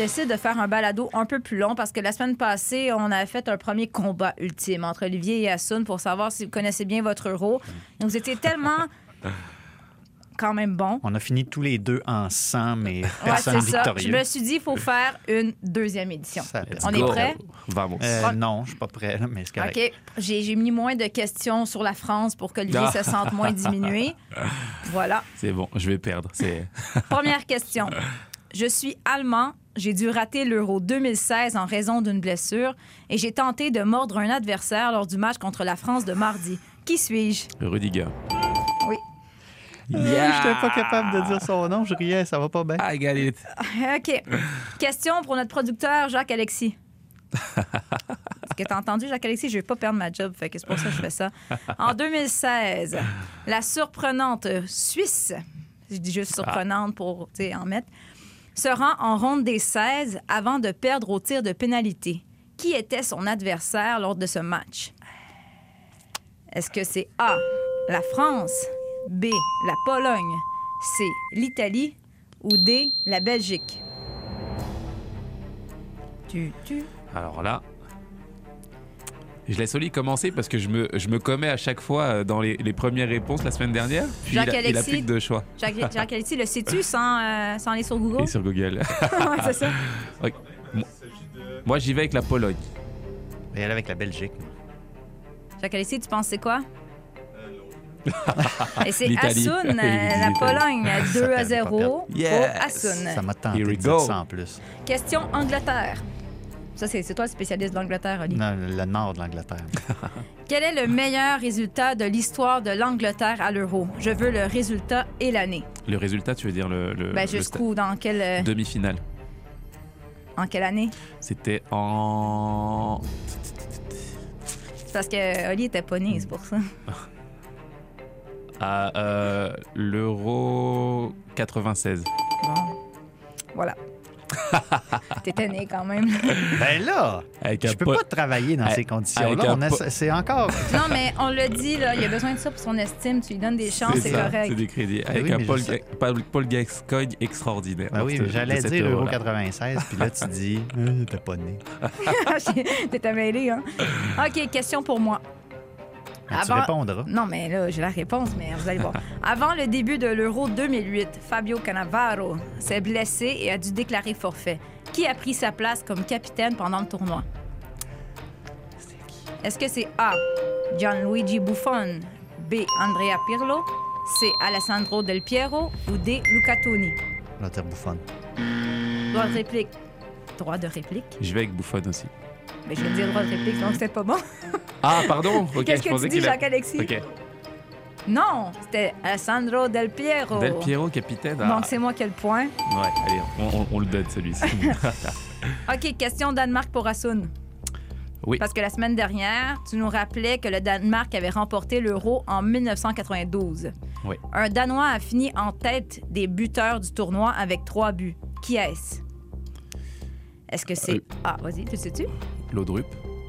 décide de faire un balado un peu plus long parce que la semaine passée, on a fait un premier combat ultime entre Olivier et Hassoun pour savoir si vous connaissez bien votre euro. Donc, vous étiez tellement... quand même bon. On a fini tous les deux en sang, mais ouais, personne c'est ça. victorieux. Je me suis dit, il faut faire une deuxième édition. Ça, on go. est prêts? Vamos. Euh, non, je suis pas prêt, là, mais c'est correct. OK. J'ai, j'ai mis moins de questions sur la France pour qu'Olivier Ah. se sente moins diminué. Voilà. C'est bon, je vais perdre. C'est... Première question. Je suis allemand. J'ai dû rater l'Euro deux mille seize en raison d'une blessure et j'ai tenté de mordre un adversaire lors du match contre la France de mardi. Qui suis-je? Rudiger. Oui. Yeah. Je n'étais pas capable de dire son nom, je riais, ça va pas bien. I got it. OK. Question pour notre producteur Jacques-Alexis. Est-ce que tu as entendu, Jacques-Alexis? Je ne vais pas perdre ma job, fait que c'est pour ça que je fais ça. En deux mille seize, la surprenante Suisse, je dis juste surprenante pour tu sais, en mettre, se rend en ronde des seize avant de perdre au tir de pénalité. Qui était son adversaire lors de ce match? Est-ce que c'est A, la France, B, la Pologne, C, l'Italie ou D, la Belgique? Tu, tu. Alors là, je laisse Oli commencer parce que je me, je me commets à chaque fois dans les, les premières réponses la semaine dernière. Puis il a, il a plus que deux choix. Jacques, Jacques-Alexis, le sais-tu sans, euh, sans aller sur Google? Et sur Google. Ouais, c'est ça. Okay. Moi, moi, j'y vais avec la Pologne. Et elle avec la Belgique. Jacques-Alexis, tu penses c'est quoi? Et c'est L'Italie. Hassoun, euh, la Pologne, deux à zéro Yes. pour Hassoun. Ça m'a tenté Here de we dire go. ça en plus. Question Angleterre. Ça, c'est, c'est toi le spécialiste d'Angleterre, Oli. Non, le nord de l'Angleterre. Quel est le meilleur résultat de l'histoire de l'Angleterre à l'Euro? Je veux le résultat et l'année. Le résultat, tu veux dire le, le, Ben, le jusqu'où? Dans quelle, euh, sta- demi-finale. en quelle année? C'était en... C'est parce que Oli était pas né, c'est pour ça. à euh, l'Euro quatre-vingt-seize. Bon. Voilà. T'étais né quand même. Ben là, Avec je un peux po- pas travailler dans avec- ces conditions-là. avec un On a- po- C'est encore... Non, mais on l'a dit, là, il a besoin de ça pour son estime. Tu lui donnes des chances, c'est, ça, correct. C'est des crédits. Avec oui, un mais Paul, je sais. Ga- Paul, Paul Gascoigne extraordinaire. Ben oui, de- j'allais de cet dire Euro Euro-là. quatre-vingt-seize, puis là, tu dis, euh, t'es pas né. T'étais mêlé, hein? OK, question pour moi. Ben, tu Avant- répondras. Non, mais là, j'ai la réponse, mais vous allez voir. Avant le début de l'Euro deux mille huit, Fabio Cannavaro s'est blessé et a dû déclarer forfait. Qui a pris sa place comme capitaine pendant le tournoi? Est-ce que c'est A, Gianluigi Buffon, B, Andrea Pirlo, C, Alessandro Del Piero ou D, Luca Toni? On va dire Buffon. Droit de réplique. Droit de réplique? Je vais avec Buffon aussi. Mais je vais dire droit de réplique, donc c'était pas bon. Ah, pardon. Ok, Qu'est-ce je que pensais tu dis, qu'il a- Jacques-Alexis? Ok. Non, c'était Alessandro Del Piero. Del Piero, capitaine. Ah. Donc c'est moi qui ai le point. Ouais, allez, on, on- on le donne celui-ci. OK, question Danemark pour Hassoun. Oui. Parce que la semaine dernière, tu nous rappelais que le Danemark avait remporté l'Euro en dix-neuf cent quatre-vingt-douze. Oui. Un Danois a fini en tête des buteurs du tournoi avec trois buts. Qui est-ce? Est-ce que c'est... Euh. Ah, vas-y, tu le sais-tu? Laudrup.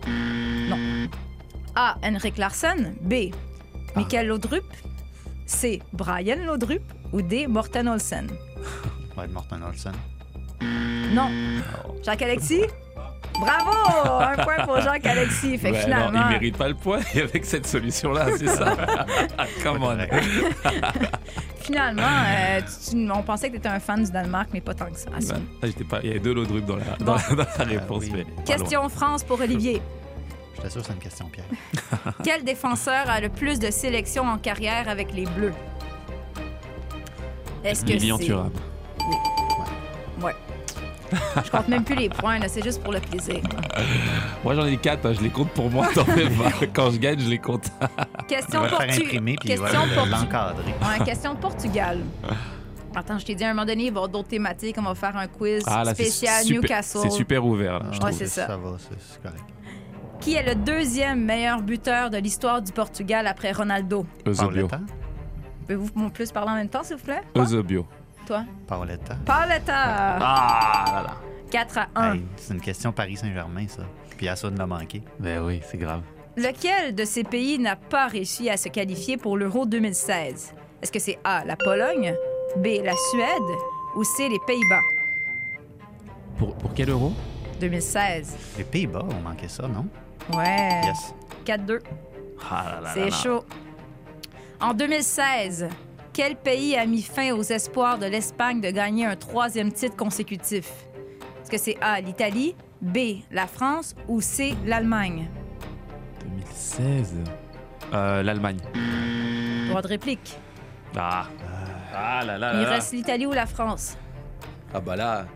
A. Henrik Larsson. B. Michael Laudrup. C. Brian Laudrup. Ou D. Morten Olsen. On va être Morten Olsen. Non. Jacques-Alexis? Bravo! Un point pour Jacques-Alexis. Fait que Ouais, finalement... non, il mérite pas le point avec cette solution-là, c'est ça. Come on. Finalement, euh, tu- tu- on pensait que tu étais un fan du Danemark, mais pas tant que ça. Hassoun. Ah, j'étais pas... Il y avait deux Laudrup dans la, dans, Bon. dans la réponse. oui. mais pas loin. Question France pour Olivier. Je t'assure, c'est une question piège. Quel défenseur a le plus de sélections en carrière avec les Bleus? Est-ce que Lilian c'est... Thuram. Ouais. Je compte même plus les points, là, c'est juste pour le plaisir. Moi, j'en ai quatre, hein, je les compte pour moi. T'en fais pas. Quand je gagne, je les compte. Question On va le faire Portu- imprimer, puis il va Question le- Portu- l'encadrer. Ouais, question Portugal. Attends, je t'ai dit à un moment donné, il va y avoir d'autres thématiques. On va faire un quiz Ah, là, c'est spécial super- Newcastle. C'est super ouvert, là, je Ouais, trouve. c'est ça. Ça va, c'est c'est correct. Qui est le deuxième meilleur buteur de l'histoire du Portugal après Ronaldo? Eusebio. Paoletta? Pouvez-vous mon plus parler en même temps, s'il vous plaît? Quoi? Eusebio. Toi? Paoletta. Paoletta! Ah là là. quatre à un. Hey, c'est une question Paris Saint-Germain, ça. Puis Hassoun l'a manqué. Ben oui, c'est grave. Lequel de ces pays n'a pas réussi à se qualifier pour l'Euro deux mille seize? Est-ce que c'est A, la Pologne, B, la Suède ou C, les Pays-Bas? Pour, pour quel euro? deux mille seize. Les Pays-Bas ont manqué ça, non? Ouais. Yes. quatre deux. Ah là là C'est là là. chaud. En deux mille seize, quel pays a mis fin aux espoirs de l'Espagne de gagner un troisième titre consécutif? Est-ce que c'est A, l'Italie, B, la France ou C, l'Allemagne? deux mille seize. Euh, L'Allemagne. Droit de réplique. Ah. Ah là là là Il là. reste l'Italie ou la France? Ah bah là,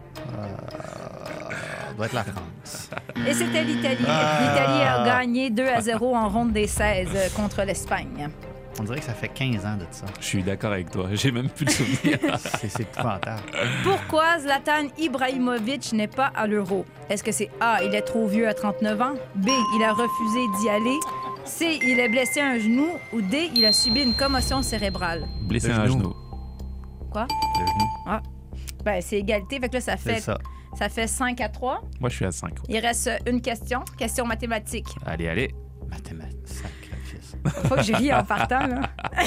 Ça doit être la France. Et c'était l'Italie. Ah. L'Italie a gagné deux à zéro en ronde des seize euh, contre l'Espagne. On dirait que ça fait quinze ans de ça. Je suis d'accord avec toi. J'ai même plus le souvenir. C'est c'est épouvantable. Pourquoi Zlatan Ibrahimovic n'est pas à l'Euro? Est-ce que c'est A, il est trop vieux à trente-neuf ans? B, il a refusé d'y aller? C, il est blessé à un genou? Ou D, il a subi une commotion cérébrale? Blessé Le à un genou. genou. Quoi? Le genou. Ah. Ben, c'est égalité. Fait que là, ça C'est fait, ça. ça fait cinq à trois. Moi, je suis à cinq. Ouais. Il reste une question. Question mathématique. Allez, allez. Mathématiques. Sacrifice. Faut que je rie en partant, là.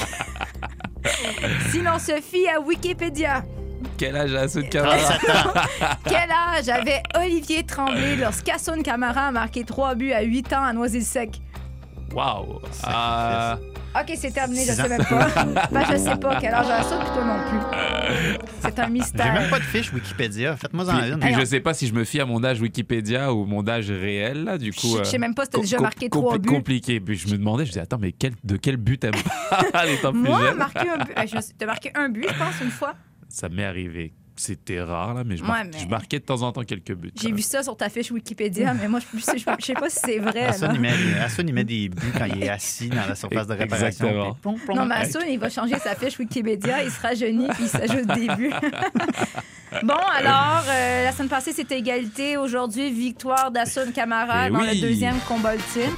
Sinon, se fie à Wikipédia. Quel âge a ce Camara? trente-sept ans. Quel âge avait Olivier Tremblay lorsqu'Hassoun Camara a marqué trois buts à huit ans à Noisy-le-Sec? Waouh. Ah. OK, c'est terminé, je Six sais ans. même pas. Ben, je sais pas quel âge a Hassoun, puis toi non plus. C'est un J'ai mystère. même pas de fiche Wikipédia. Faites-moi en Puis, une. puis je sais pas si je me fie à mon âge Wikipédia ou mon âge réel, là, du coup. Je je sais même pas si t'as com- déjà com- marqué compli- trois buts. Compliqué. Puis je me demandais, je disais, attends, mais quel, de quel but t'aimes pas les temps plus Moi, jeunes? marqué un but. euh, je sais- T'as marqué un but, je pense, une fois. Ça m'est arrivé. C'était rare, là, mais je, Ouais, mar- mais- je marquais de temps en temps quelques buts. J'ai vu ça sur ta fiche Wikipédia, mais moi, je je sais je sais pas si c'est vrai. Hassoun, là. il met, Hassoun, il met des buts quand il est assis dans la surface de réparation. Exactement. Puis plom, plom. Non, mais Hassoun, il va changer sa fiche Wikipédia, il se rajeunit puis il s'ajoute des buts. Bon, alors, euh, la semaine passée, c'était égalité. Aujourd'hui, victoire d'Hassoun Camara Eh dans oui. le deuxième combat ultime.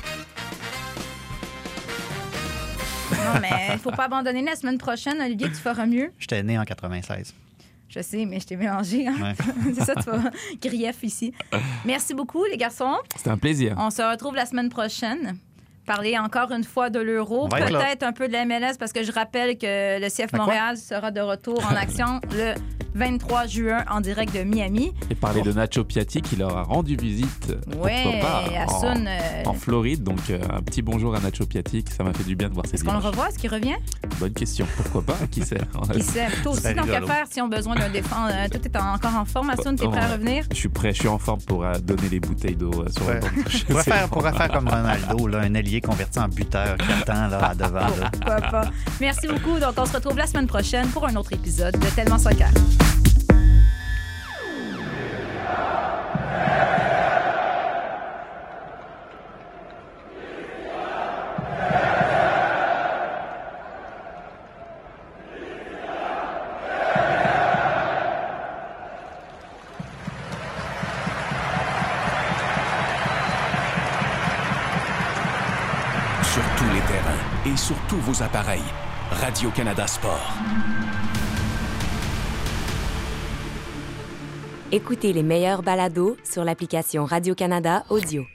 Non, mais il faut pas abandonner. La semaine prochaine, Olivier, tu feras mieux. J'étais né en quatre-vingt-seize. Je sais, mais je t'ai mélangé. Hein? Ouais. C'est ça, tu vas grief ici. Merci beaucoup, les garçons. C'était un plaisir. On se retrouve la semaine prochaine. Parler encore une fois de l'Euro, On va être là. peut-être un peu de la M L S, parce que je rappelle que le C F quoi? Montréal sera de retour en action le vingt-trois juin en direct de Miami. Et parler de Nacho Piatti qui leur a rendu visite. Ouais, pourquoi pas, Hassoun, en, euh, en Floride. Donc, euh, un petit bonjour à Nacho Piatti. Ça m'a fait du bien de voir cette est-ce qu'on le image. revoit? Est-ce qu'il revient? Bonne question. Pourquoi pas? Qui sait? Qui sait? Toi aussi, C'est donc à rigolo. faire si on a besoin d'un défense. Euh, tout est en- encore en forme. Hassoun, t'es prêt à Ouais. revenir? Je suis prêt. Je suis en forme pour euh, donner les bouteilles d'eau euh, sur Ouais. le banc. On pourrait faire, on pourrait faire comme Ronaldo, là, un ailier converti en buteur qui attend là, à devant. Là. Pourquoi pas? Merci beaucoup. Donc, on se retrouve la semaine prochaine pour un autre épisode de Tellement Soccer. Sur tous les terrains et sur tous vos appareils. Radio-Canada Sport. Écoutez les meilleurs balados sur l'application Radio-Canada Audio.